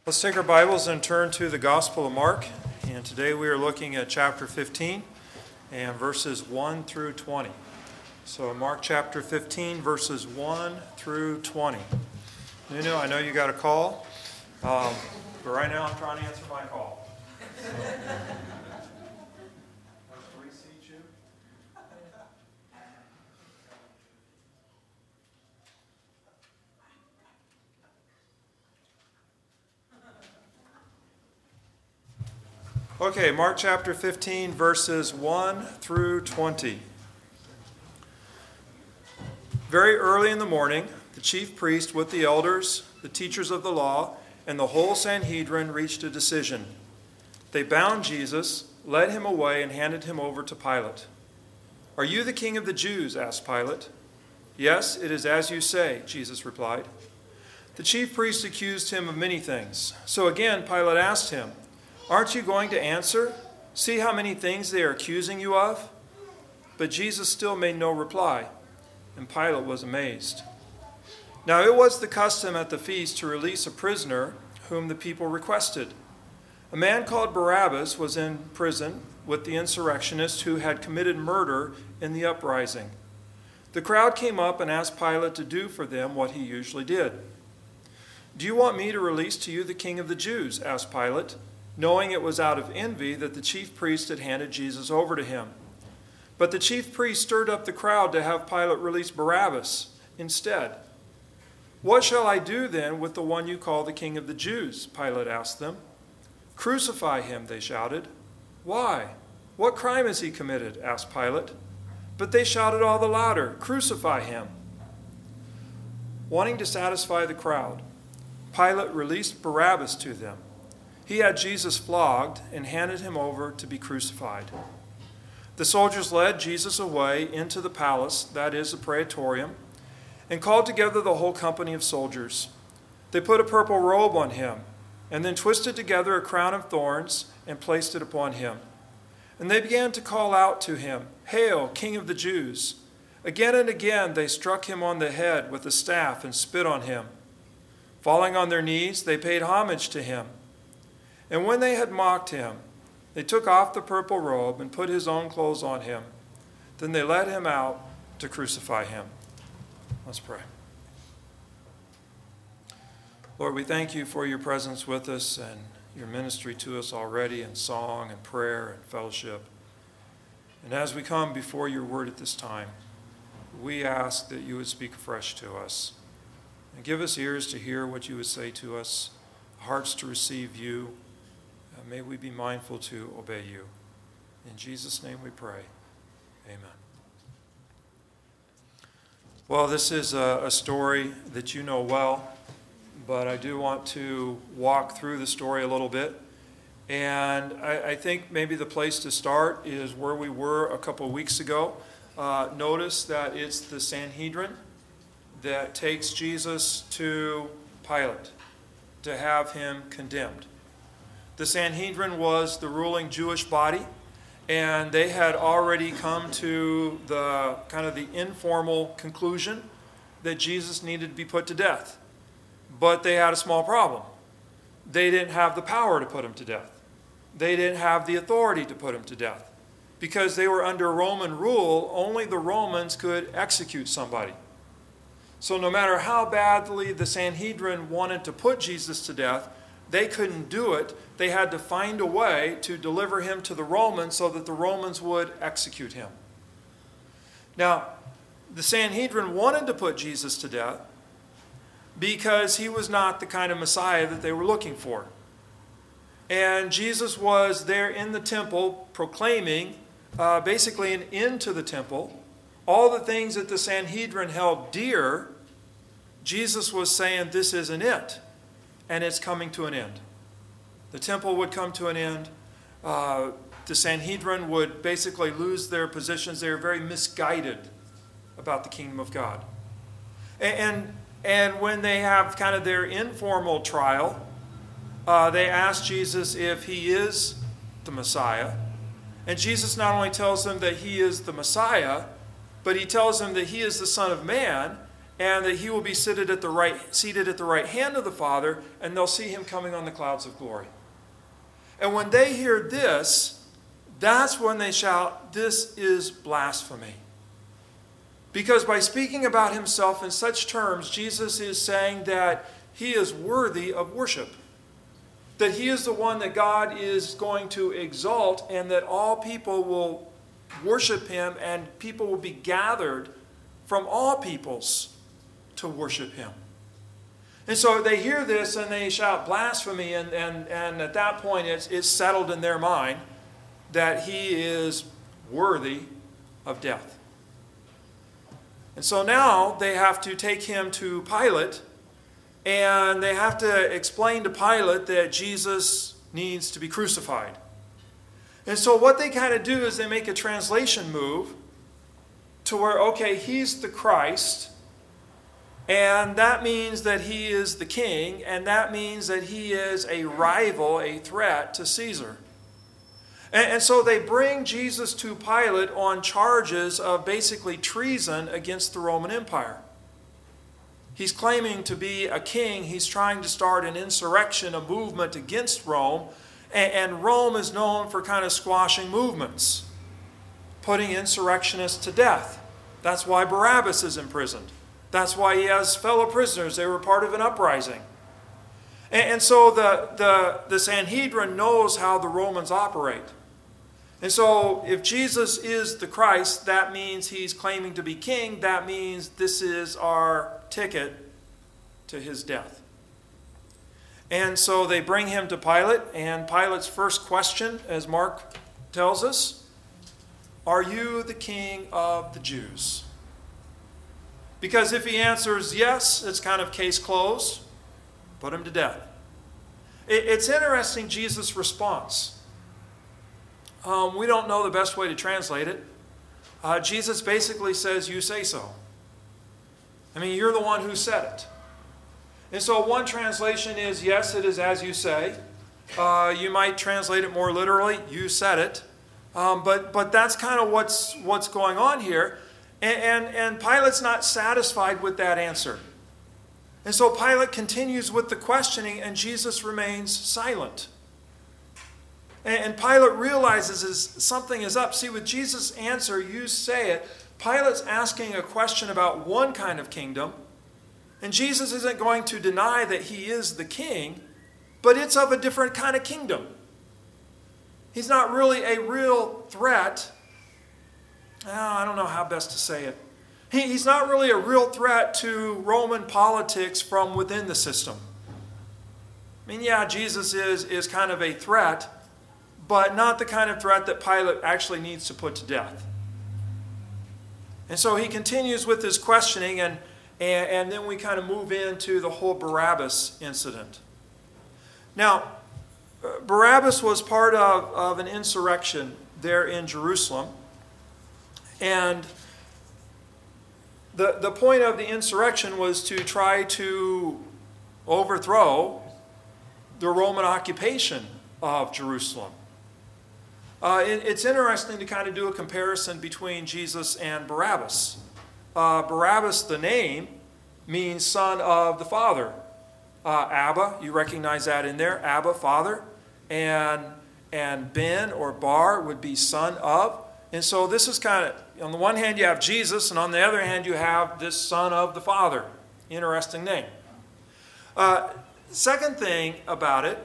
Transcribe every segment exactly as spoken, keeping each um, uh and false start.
Let's take our Bibles and turn to the Gospel of Mark. And today we are looking at chapter fifteen and verses one through twenty. So Mark chapter fifteen, verses one through twenty. Nuno, I know you got a call, um, but right now I'm trying to answer my call. So, let's reseat you. Okay, Mark chapter fifteen, verses one through twenty. Very early in the morning, the chief priest with the elders, the teachers of the law, and the whole Sanhedrin reached a decision. They bound Jesus, led him away, and handed him over to Pilate. "Are you the king of the Jews?" asked Pilate. "Yes, it is as you say," Jesus replied. The chief priest accused him of many things. So again, Pilate asked him, "Aren't you going to answer? See how many things they are accusing you of?" But Jesus still made no reply, and Pilate was amazed. Now it was the custom at the feast to release a prisoner whom the people requested. A man called Barabbas was in prison with the insurrectionists who had committed murder in the uprising. The crowd came up and asked Pilate to do for them what he usually did. "Do you want me to release to you the king of the Jews?" asked Pilate, knowing it was out of envy that the chief priest had handed Jesus over to him. But the chief priest stirred up the crowd to have Pilate release Barabbas instead. "What shall I do then with the one you call the king of the Jews?" Pilate asked them. "Crucify him," they shouted. "Why? What crime has he committed?" asked Pilate. But they shouted all the louder, "Crucify him." Wanting to satisfy the crowd, Pilate released Barabbas to them. He had Jesus flogged and handed him over to be crucified. The soldiers led Jesus away into the palace, that is, the praetorium, and called together the whole company of soldiers. They put a purple robe on him, and then twisted together a crown of thorns and placed it upon him. And they began to call out to him, "Hail, King of the Jews!" Again and again they struck him on the head with a staff and spit on him. Falling on their knees, they paid homage to him. And when they had mocked him, they took off the purple robe and put his own clothes on him. Then they led him out to crucify him. Let's pray. Lord, we thank you for your presence with us and your ministry to us already in song and prayer and fellowship. And as we come before your word at this time, we ask that you would speak afresh to us and give us ears to hear what you would say to us, hearts to receive you. May we be mindful to obey you. In Jesus' name we pray. Amen. Well, this is a, a story that you know well, but I do want to walk through the story a little bit. And I, I think maybe the place to start is where we were a couple of weeks ago. Uh, notice that it's the Sanhedrin that takes Jesus to Pilate to have him condemned. The Sanhedrin was the ruling Jewish body, and they had already come to the kind of the informal conclusion that Jesus needed to be put to death. But they had a small problem. They didn't have the power to put him to death. They didn't have the authority to put him to death. Because they were under Roman rule, only the Romans could execute somebody. So no matter how badly the Sanhedrin wanted to put Jesus to death, they couldn't do it. They had to find a way to deliver him to the Romans so that the Romans would execute him. Now, the Sanhedrin wanted to put Jesus to death because he was not the kind of Messiah that they were looking for. And Jesus was there in the temple proclaiming uh, basically an end to the temple. All the things that the Sanhedrin held dear, Jesus was saying this isn't it. And it's coming to an end. The temple would come to an end. Uh, the Sanhedrin would basically lose their positions. They were very misguided about the kingdom of God. And, and when they have kind of their informal trial, uh, they ask Jesus if he is the Messiah. And Jesus not only tells them that he is the Messiah, but he tells them that he is the Son of Man, and that he will be seated at the right, seated at the right hand of the Father, and they'll see him coming on the clouds of glory. And when they hear this, that's when they shout, "This is blasphemy." Because by speaking about himself in such terms, Jesus is saying that he is worthy of worship. That he is the one that God is going to exalt, and that all people will worship him, and people will be gathered from all peoples to worship him. And so they hear this and they shout blasphemy, and, and, and at that point it's, it's settled in their mind that he is worthy of death. And so now they have to take him to Pilate, and they have to explain to Pilate that Jesus needs to be crucified. And so what they kind of do is they make a translation move to where, okay, he's the Christ, and that means that he is the king, and that means that he is a rival, a threat to Caesar. And, and so they bring Jesus to Pilate on charges of basically treason against the Roman Empire. He's claiming to be a king. He's trying to start an insurrection, a movement against Rome. And, and Rome is known for kind of squashing movements, putting insurrectionists to death. That's why Barabbas is imprisoned. That's why he has fellow prisoners. They were part of an uprising. And, and so the, the, the Sanhedrin knows how the Romans operate. And so if Jesus is the Christ, that means he's claiming to be king. That means this is our ticket to his death. And so they bring him to Pilate, and Pilate's first question, as Mark tells us, "Are you the king of the Jews?" Because if he answers yes, it's kind of case closed. Put him to death. It's interesting, Jesus' response. Um, we don't know the best way to translate it. Uh, Jesus basically says, "You say so." I mean, you're the one who said it. And so one translation is, yes, it is as you say. Uh, you might translate it more literally, "You said it." Um, but, but that's kind of what's, what's going on here. And, and, and Pilate's not satisfied with that answer. And so Pilate continues with the questioning, and Jesus remains silent. And, and Pilate realizes is, something is up. See, with Jesus' answer, "You say it," Pilate's asking a question about one kind of kingdom. And Jesus isn't going to deny that he is the king, but it's of a different kind of kingdom. He's not really a real threat. Oh, I don't know how best to say it. He, he's not really a real threat to Roman politics from within the system. I mean, yeah, Jesus is, is kind of a threat, but not the kind of threat that Pilate actually needs to put to death. And so he continues with his questioning, and, and, and then we kind of move into the whole Barabbas incident. Now, Barabbas was part of, of an insurrection there in Jerusalem. And the, the point of the insurrection was to try to overthrow the Roman occupation of Jerusalem. Uh, it, it's interesting to kind of do a comparison between Jesus and Barabbas. Uh, Barabbas, the name, means son of the Father. Uh, Abba, you recognize that in there, Abba, Father. And, and Ben or Bar would be son of. And so this is kind of, on the one hand you have Jesus, and on the other hand you have this son of the Father. Interesting name. Uh, second thing about it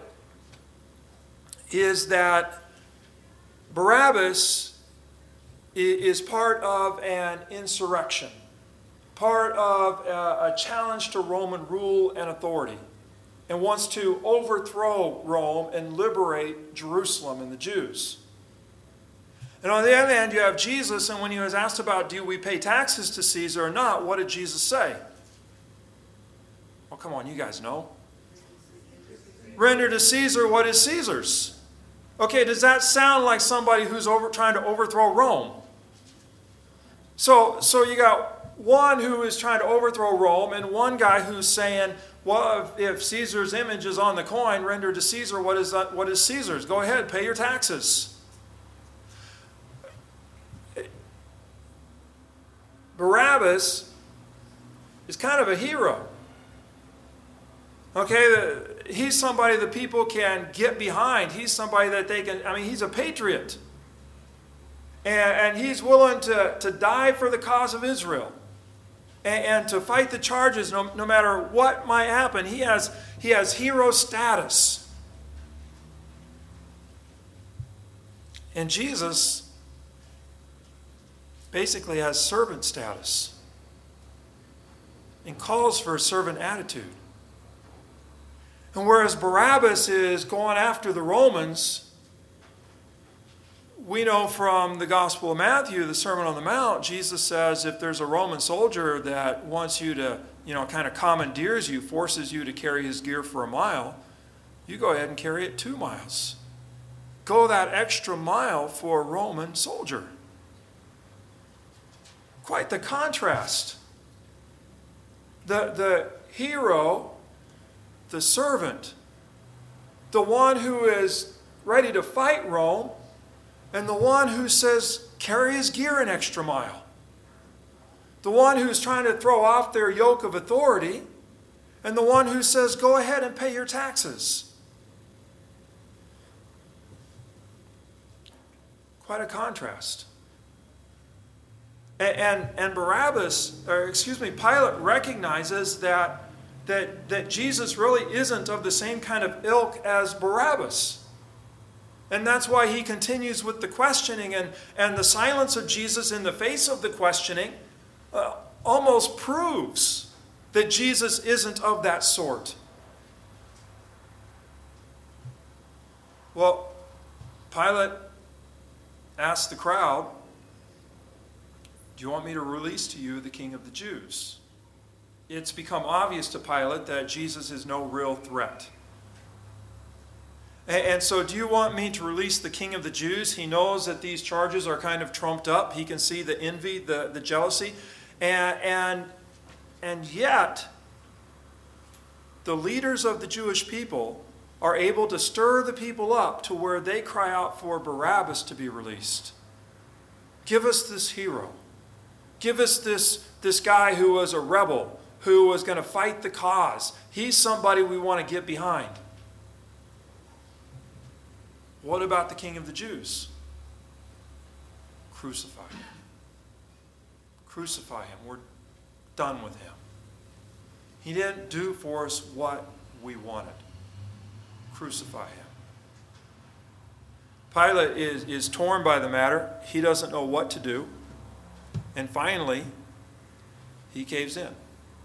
is that Barabbas is part of an insurrection, part of a challenge to Roman rule and authority, and wants to overthrow Rome and liberate Jerusalem and the Jews. And on the other hand, you have Jesus, and when he was asked about, do we pay taxes to Caesar or not, what did Jesus say? Well, come on, you guys know. Render to Caesar what is Caesar's. Okay, does that sound like somebody who's over, trying to overthrow Rome? So, so you got one who is trying to overthrow Rome, and one guy who's saying, well, if, if Caesar's image is on the coin, render to Caesar what is, that, what is Caesar's. Go ahead, pay your taxes. Barabbas is kind of a hero. Okay, he's somebody that people can get behind. He's somebody that they can, I mean, he's a patriot. And, and he's willing to, to die for the cause of Israel. And, and to fight the charges no, no matter what might happen. He has, he has hero status. And Jesus basically has servant status. And calls for a servant attitude. And whereas Barabbas is going after the Romans, we know from the Gospel of Matthew, the Sermon on the Mount, Jesus says if there's a Roman soldier that wants you to, you know, kind of commandeers you, forces you to carry his gear for a mile, you go ahead and carry it two miles. Go that extra mile for a Roman soldier. Quite the contrast. The, the hero, the servant, the one who is ready to fight Rome, and the one who says, carry his gear an extra mile. The one who's trying to throw off their yoke of authority, and the one who says, go ahead and pay your taxes. Quite a contrast. And, and, and Barabbas, or excuse me, Pilate recognizes that That, that Jesus really isn't of the same kind of ilk as Barabbas. And that's why he continues with the questioning, and, and the silence of Jesus in the face of the questioning uh, almost proves that Jesus isn't of that sort. Well, Pilate asked the crowd, do you want me to release to you the King of the Jews? It's become obvious to Pilate that Jesus is no real threat. And, and so do you want me to release the King of the Jews? He knows that these charges are kind of trumped up. He can see the envy, the, the jealousy. And, and, and yet, the leaders of the Jewish people are able to stir the people up to where they cry out for Barabbas to be released. Give us this hero. Give us this, this guy who was a rebel, who was going to fight the cause. He's somebody we want to get behind. What about the King of the Jews? Crucify him. Crucify him. We're done with him. He didn't do for us what we wanted. Crucify him. Pilate is, is torn by the matter. He doesn't know what to do. And finally, he caves in.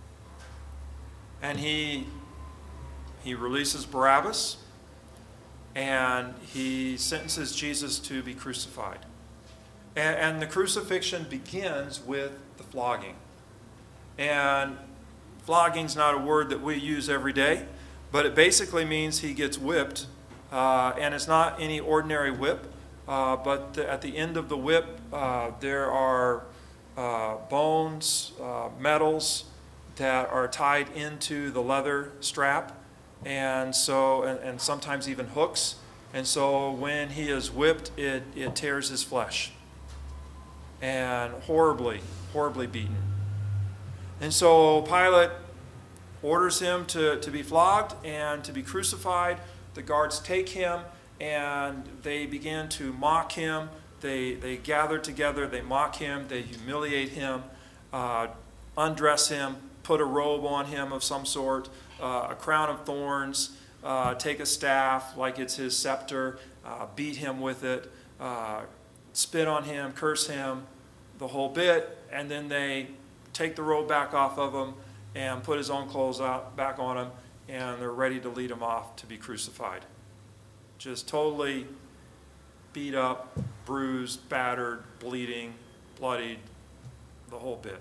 And he, he releases Barabbas, and he sentences Jesus to be crucified. And, and the crucifixion begins with the flogging. And flogging's not a word that we use every day, but it basically means he gets whipped. Uh, and it's not any ordinary whip, uh, but the, at the end of the whip, uh, there are uh, bones, uh, metals, that are tied into the leather strap, and so and, and sometimes even hooks. And so when he is whipped, it, it tears his flesh. And horribly, horribly beaten. And so Pilate orders him to, to be flogged and to be crucified. The guards take him and they begin to mock him. They, they gather together, they mock him, they humiliate him, uh, undress him, put a robe on him of some sort, uh, a crown of thorns, uh, take a staff like it's his scepter, uh, beat him with it, uh, spit on him, curse him, the whole bit, and then they take the robe back off of him and put his own clothes out, back on him, and they're ready to lead him off to be crucified. Just totally beat up, bruised, battered, bleeding, bloodied, the whole bit.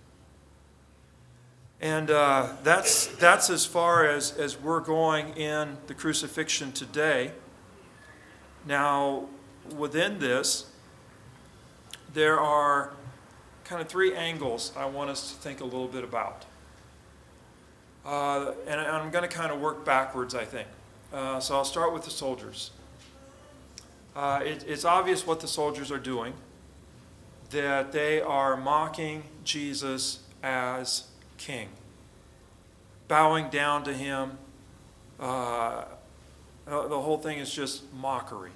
And uh, that's, that's as far as, as we're going in the crucifixion today. Now, within this, there are kind of three angles I want us to think a little bit about. Uh, and I'm going to kind of work backwards, I think. Uh, so I'll start with the soldiers. Uh, it, it's obvious what the soldiers are doing, that they are mocking Jesus as king, bowing down to him. Uh, the whole thing is just mockery.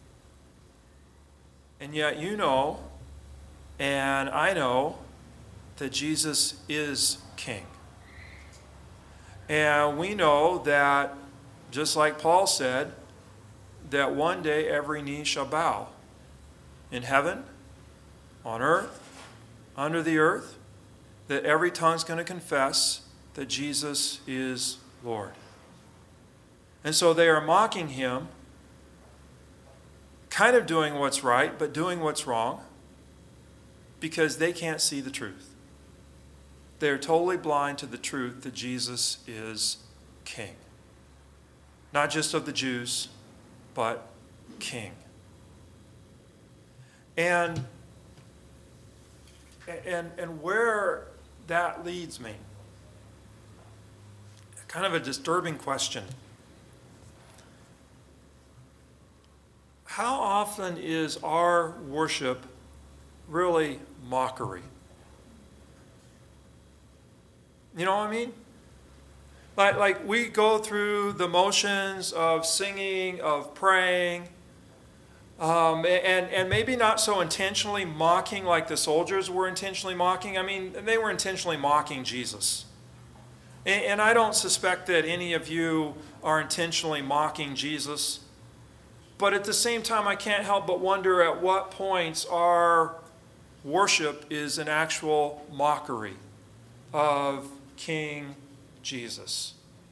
And yet you know, and I know, that Jesus is king. And we know that, just like Paul said, that one day every knee shall bow in heaven, on earth, under the earth, that every tongue's going to confess that Jesus is Lord. And so they are mocking him, kind of doing what's right, but doing what's wrong, because they can't see the truth. They're totally blind to the truth that Jesus is king. Not just of the Jews, but king. And, and, and where that leads me, kind of a disturbing question. How often is our worship really mockery? You know what I mean? Like, like we go through the motions of singing, of praying, um, and, and maybe not so intentionally mocking like the soldiers were intentionally mocking. I mean, they were intentionally mocking Jesus. And, and I don't suspect that any of you are intentionally mocking Jesus. But at the same time, I can't help but wonder at what points our worship is an actual mockery of King Jesus.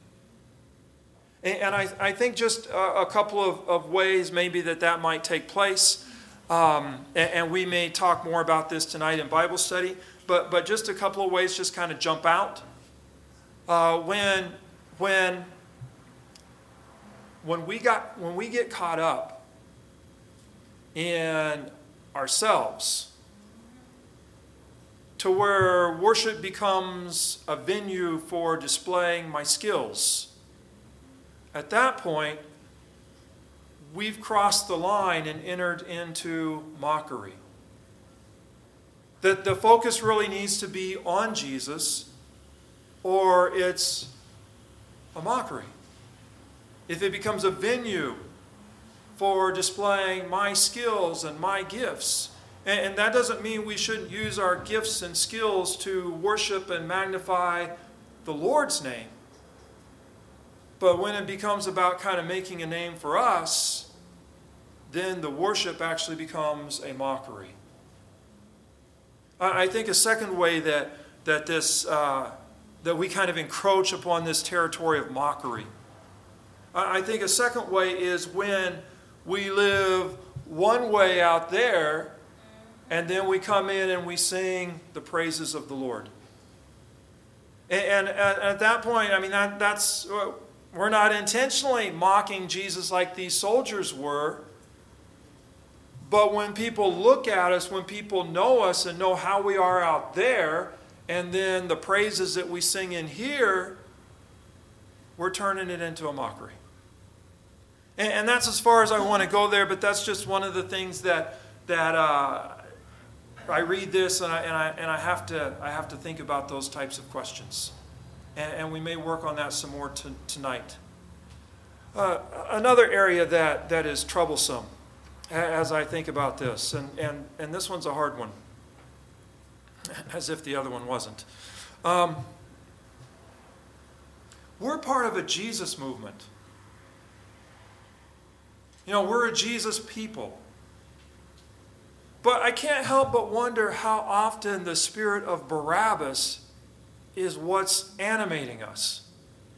And I, I think just a, a couple of, of ways maybe that that might take place. Um, and, and we may talk more about this tonight in Bible study. But, but just a couple of ways just kind of jump out. Uh, when, when, when, we got, when we get caught up in ourselves, to where worship becomes a venue for displaying my skills. At that point, we've crossed the line and entered into mockery. That the focus really needs to be on Jesus, or it's a mockery. If it becomes a venue for displaying my skills and my gifts, and that doesn't mean we shouldn't use our gifts and skills to worship and magnify the Lord's name. But when it becomes about kind of making a name for us, then the worship actually becomes a mockery. I think a second way that, that, this, uh, that we kind of encroach upon this territory of mockery, I think a second way is when we live one way out there, and then we come in and we sing the praises of the Lord. And, and at, at that point, I mean, that, that's, we're not intentionally mocking Jesus like these soldiers were. But when people look at us, when people know us and know how we are out there, and then the praises that we sing in here, we're turning it into a mockery. And, and that's as far as I want to go there, but that's just one of the things that, that, uh, I read this and I, and I, and I, have, to, I have to think about those types of questions. And, and we may work on that some more t- tonight. Uh, another area that, that is troublesome as I think about this, and, and, and this one's a hard one, as if the other one wasn't. Um, we're part of a Jesus movement. You know, we're a Jesus people. But I can't help but wonder how often the spirit of Barabbas is what's animating us.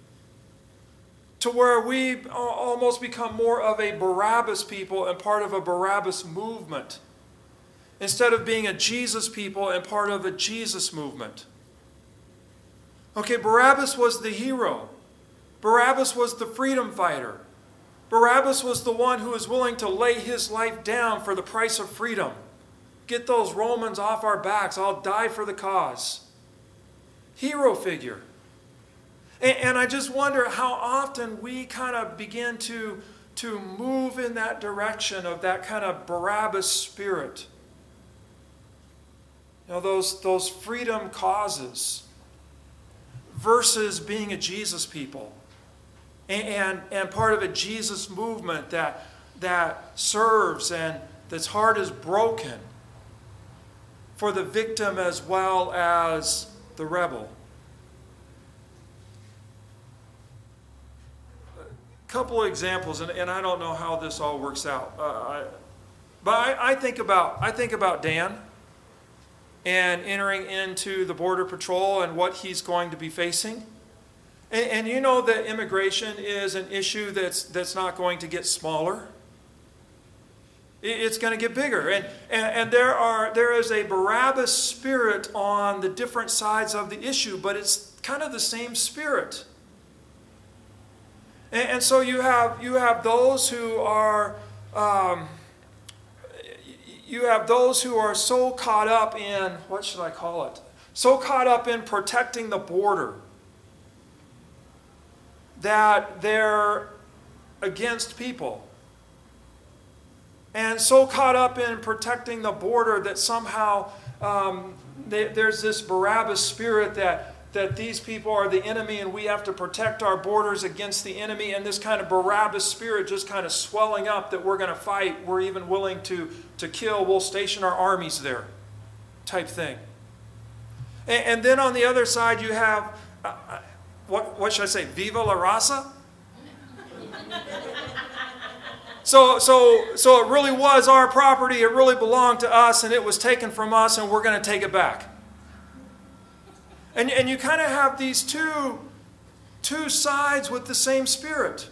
To where we almost become more of a Barabbas people and part of a Barabbas movement, instead of being a Jesus people and part of a Jesus movement. Okay, Barabbas was the hero. Barabbas was the freedom fighter. Barabbas was the one who was willing to lay his life down for the price of freedom. Get those Romans off our backs. I'll die for the cause. Hero figure. And, and I just wonder how often we kind of begin to, to move in that direction of that kind of Barabbas spirit. You know, those, those freedom causes. versus being a Jesus people. And, and, and part of a Jesus movement that, that serves and that's heart is broken for the victim as well as the rebel. A couple of examples, and, and I don't know how this all works out. Uh, I, but I, I think about I think about Dan and entering into the Border Patrol and what he's going to be facing. And, and you know that immigration is an issue that's that's not going to get smaller. It's going to get bigger. And, and, and there are there is a Barabbas spirit on the different sides of the issue, but it's kind of the same spirit. And, and so you have you have those who are um, you have those who are so caught up in, what should I call it? So caught up in protecting the border that they're against people. And so caught up in protecting the border that somehow um, they, there's this Barabbas spirit that, that these people are the enemy and we have to protect our borders against the enemy, and this kind of Barabbas spirit just kind of swelling up that we're going to fight, we're even willing to, to kill, we'll station our armies there type thing. And, and then on the other side you have, uh, what, what should I say, Viva la Raza? So, so, so it really was our property, it really belonged to us, and it was taken from us, and we're going to take it back. And, and you kind of have these two, two sides with the same spirit.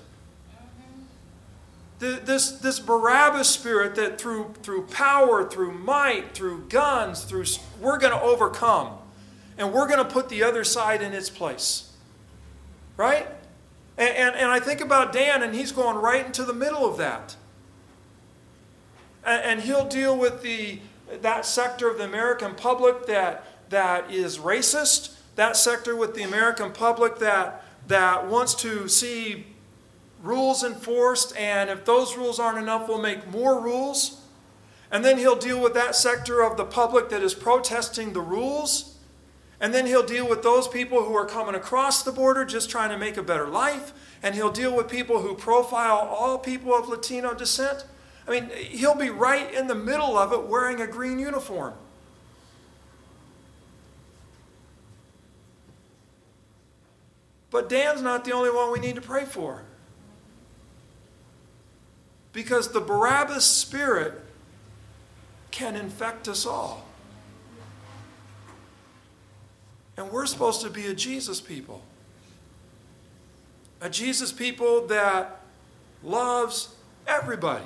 The, this, this Barabbas spirit that through, through power, through might, through guns, through we're going to overcome. And we're going to put the other side in its place. Right? And, and, and I think about Dan, and he's going right into the middle of that. And, and he'll deal with the, that sector of the American public that, that is racist, that sector with the American public that, that wants to see rules enforced, and if those rules aren't enough, we'll make more rules. And then he'll deal with that sector of the public that is protesting the rules. And then he'll deal with those people who are coming across the border just trying to make a better life. And he'll deal with people who profile all people of Latino descent. I mean, he'll be right in the middle of it wearing a green uniform. But Dan's not the only one we need to pray for. Because the Barabbas spirit can infect us all. And we're supposed to be a Jesus people. A Jesus people that loves everybody.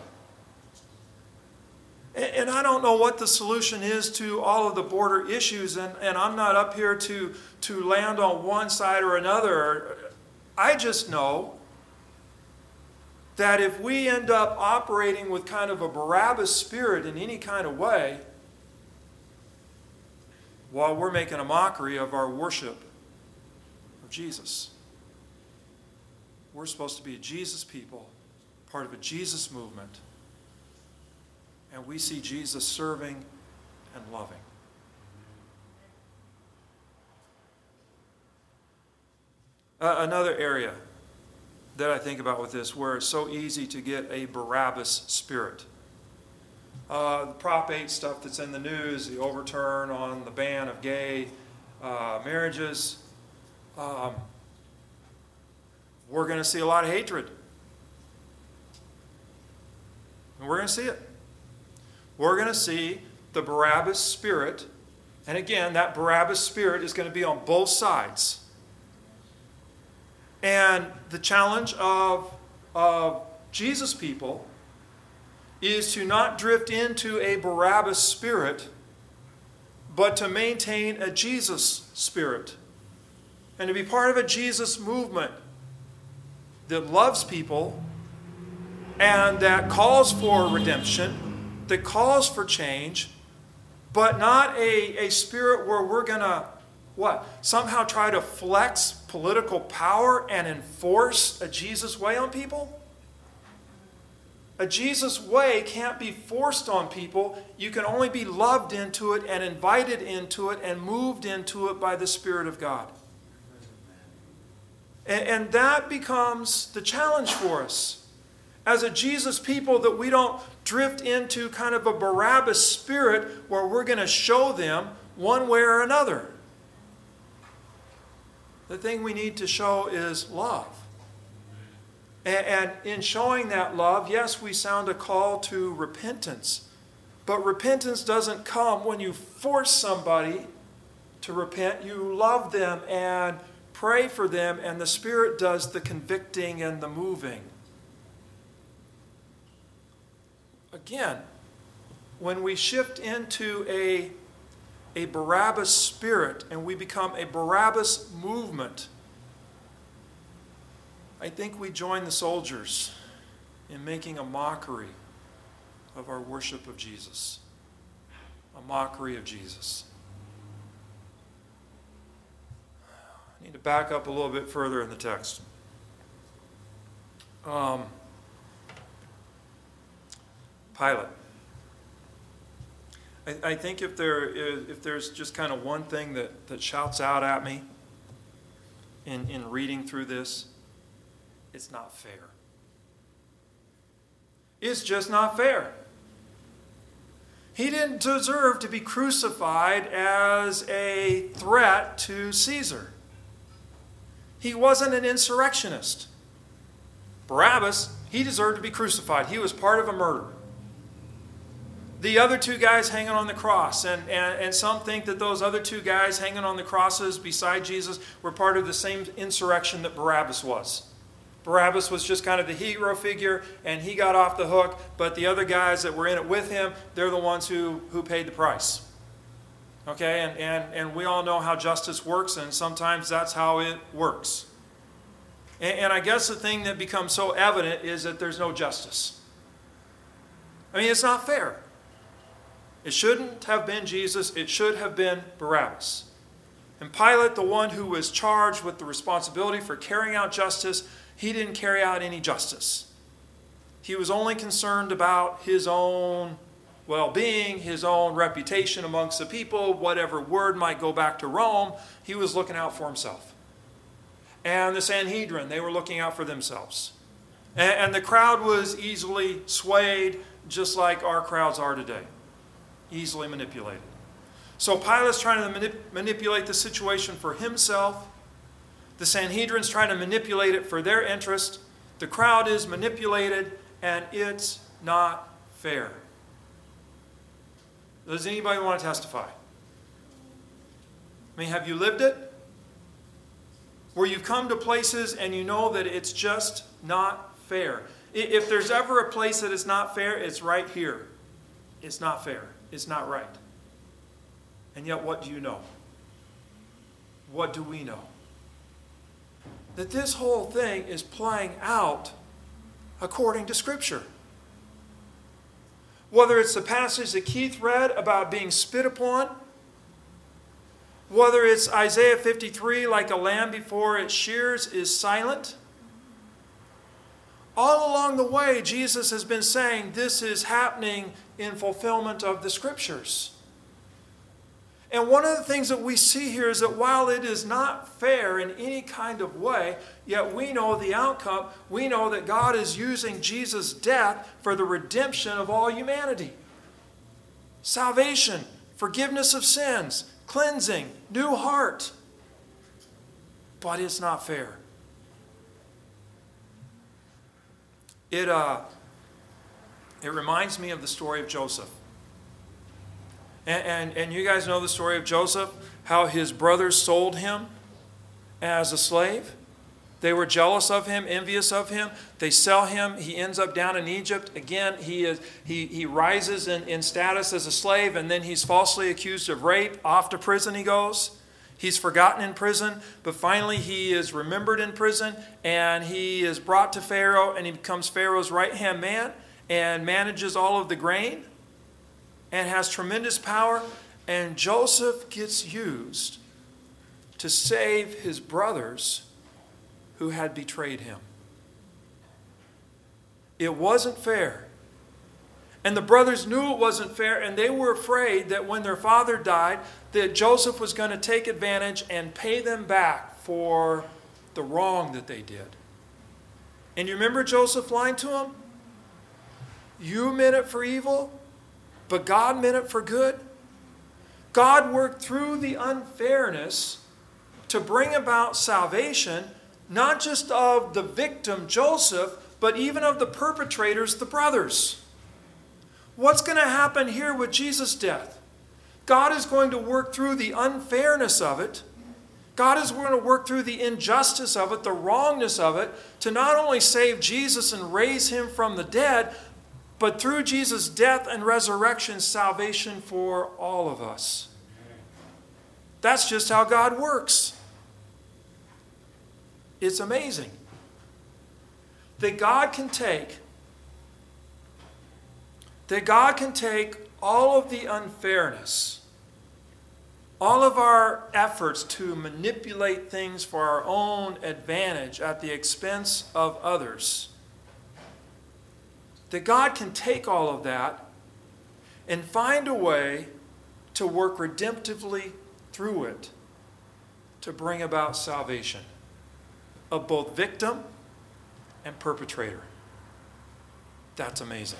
And, and I don't know what the solution is to all of the border issues, and, and I'm not up here to, to land on one side or another. I just know that if we end up operating with kind of a Barabbas spirit in any kind of way, while we're making a mockery of our worship of Jesus. We're supposed to be a Jesus people, part of a Jesus movement. And we see Jesus serving and loving. Uh, another area that I think about with this, where it's so easy to get a Barabbas spirit. Uh, the Prop eight stuff that's in the news, the overturn on the ban of gay uh, marriages, um, we're going to see a lot of hatred. And we're going to see it. We're going to see the Barabbas spirit, and again, that Barabbas spirit is going to be on both sides. And the challenge of, of Jesus people is to not drift into a Barabbas spirit, but to maintain a Jesus spirit. And to be part of a Jesus movement that loves people and that calls for redemption, that calls for change, but not a, a spirit where we're going to, what, somehow try to flex political power and enforce a Jesus way on people? A Jesus way can't be forced on people. You can only be loved into it and invited into it and moved into it by the Spirit of God. And, and that becomes the challenge for us as a Jesus people, that we don't drift into kind of a Barabbas spirit where we're going to show them one way or another. The thing we need to show is love. And, and in showing that love, yes, we sound a call to repentance. But repentance doesn't come when you force somebody to repent. You love them and pray for them, and the Spirit does the convicting and the moving. Again, when we shift into a, a Barabbas spirit and we become a Barabbas movement, I think we join the soldiers in making a mockery of our worship of Jesus. A mockery of Jesus. I need to back up a little bit further in the text. Um, Pilate. I, I think if there is, if there's just kind of one thing that, that shouts out at me in, in reading through this, it's not fair. It's just not fair. He didn't deserve to be crucified as a threat to Caesar. He wasn't an insurrectionist. Barabbas, he deserved to be crucified. He was part of a murder. The other two guys hanging on the cross, and, and, and some think that those other two guys hanging on the crosses beside Jesus were part of the same insurrection that Barabbas was. Barabbas was just kind of the hero figure, and he got off the hook, but the other guys that were in it with him, they're the ones who, who paid the price. Okay, and, and, and we all know how justice works, and sometimes that's how it works. And, and I guess the thing that becomes so evident is that there's no justice. I mean, it's not fair. It shouldn't have been Jesus. It should have been Barabbas. And Pilate, the one who was charged with the responsibility for carrying out justice, he didn't carry out any justice. He was only concerned about his own well-being, his own reputation amongst the people, whatever word might go back to Rome. He was looking out for himself. And the Sanhedrin, they were looking out for themselves. And, and the crowd was easily swayed, just like our crowds are today. Easily manipulated. So Pilate's trying to manip- manipulate the situation for himself. The Sanhedrin's trying to manipulate it for their interest. The crowd is manipulated, and it's not fair. Does anybody want to testify? I mean, have you lived it? Where you've come to places and you know that it's just not fair. If there's ever a place that is not fair, it's right here. It's not fair. It's not right. And yet, what do you know? What do we know? That this whole thing is playing out according to Scripture. Whether it's the passage that Keith read about being spit upon, whether it's Isaiah fifty-three, like a lamb before its shears is silent, all along the way, Jesus has been saying this is happening in fulfillment of the Scriptures. And one of the things that we see here is that while it is not fair in any kind of way, yet we know the outcome. We know that God is using Jesus' death for the redemption of all humanity. Salvation, forgiveness of sins, cleansing, new heart. But it's not fair. It, uh, it reminds me of the story of Joseph. And, and, and you guys know the story of Joseph, how his brothers sold him as a slave. They were jealous of him, envious of him. They sell him. He ends up down in Egypt. Again, he is he, he rises in, in status as a slave, and then he's falsely accused of rape. Off to prison he goes. He's forgotten in prison, but finally he is remembered in prison, and he is brought to Pharaoh, and he becomes Pharaoh's right-hand man and manages all of the grain and has tremendous power. And Joseph gets used to save his brothers who had betrayed him. It wasn't fair. And the brothers knew it wasn't fair, and they were afraid that when their father died, that Joseph was going to take advantage and pay them back for the wrong that they did. And you remember Joseph lying to him? You meant it for evil, but God meant it for good. God worked through the unfairness to bring about salvation, not just of the victim, Joseph, but even of the perpetrators, the brothers. What's going to happen here with Jesus' death? God is going to work through the unfairness of it. God is going to work through the injustice of it, the wrongness of it, to not only save Jesus and raise him from the dead, but through Jesus' death and resurrection, salvation for all of us. That's just how God works. It's amazing that God can take, that God can take all of the unfairness, all of our efforts to manipulate things for our own advantage at the expense of others, that God can take all of that and find a way to work redemptively through it to bring about salvation of both victim and perpetrator. That's amazing.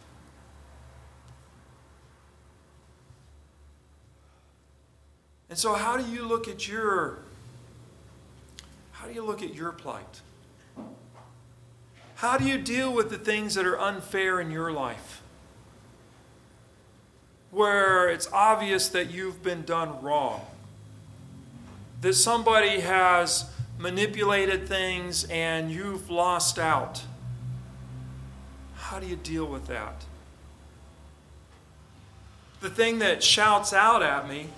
And so how do you look at your how do you look at your plight? How do you deal with the things that are unfair in your life? Where it's obvious that you've been done wrong. That somebody has manipulated things and you've lost out. How do you deal with that? The thing that shouts out at me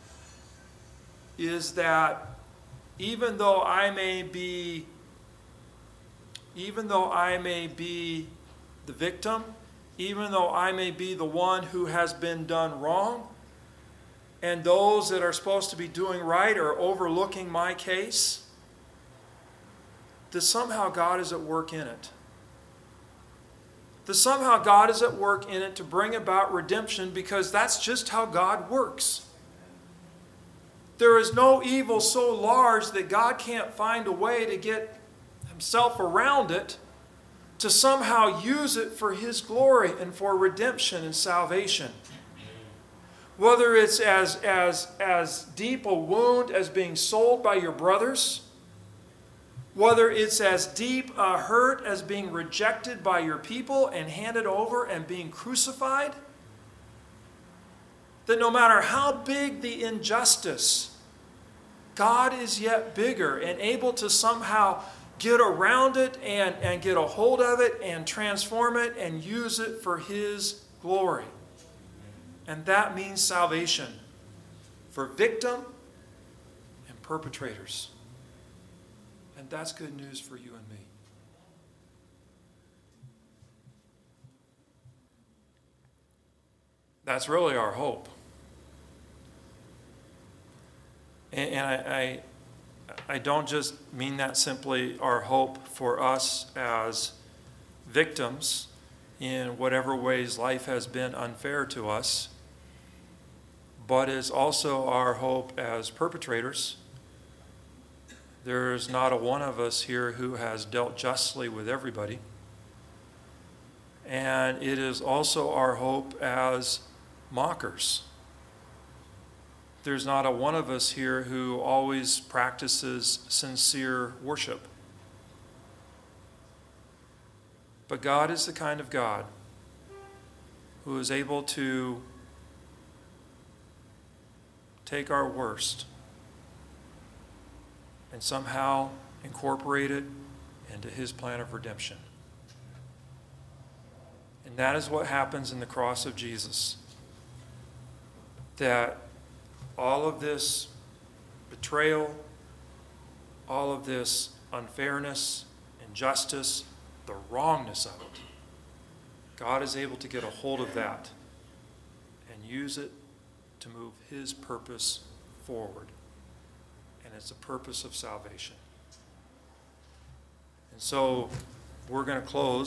is that even though I may be even though I may be the victim, even though I may be the one who has been done wrong, and those that are supposed to be doing right are overlooking my case, that somehow God is at work in it. That somehow God is at work in it to bring about redemption, because that's just how God works. There is no evil so large that God can't find a way to get himself around it, to somehow use it for his glory and for redemption and salvation. Whether it's as, as, as deep a wound as being sold by your brothers, whether it's as deep a hurt as being rejected by your people and handed over and being crucified, that no matter how big the injustice, God is yet bigger and able to somehow get around it and, and get a hold of it and transform it and use it for his glory. And that means salvation for victim and perpetrators. And that's good news for you and me. That's really our hope. And, and I, I I don't just mean that simply our hope for us as victims in whatever ways life has been unfair to us, but is also our hope as perpetrators. There's not a one of us here who has dealt justly with everybody. And it is also our hope as mockers. There's not a one of us here who always practices sincere worship. But God is the kind of God who is able to take our worst and somehow incorporate it into his plan of redemption. And that is what happens in the cross of Jesus. That all of this betrayal, all of this unfairness, injustice, the wrongness of it, God is able to get a hold of that and use it to move his purpose forward. And it's a purpose of salvation. And so we're going to close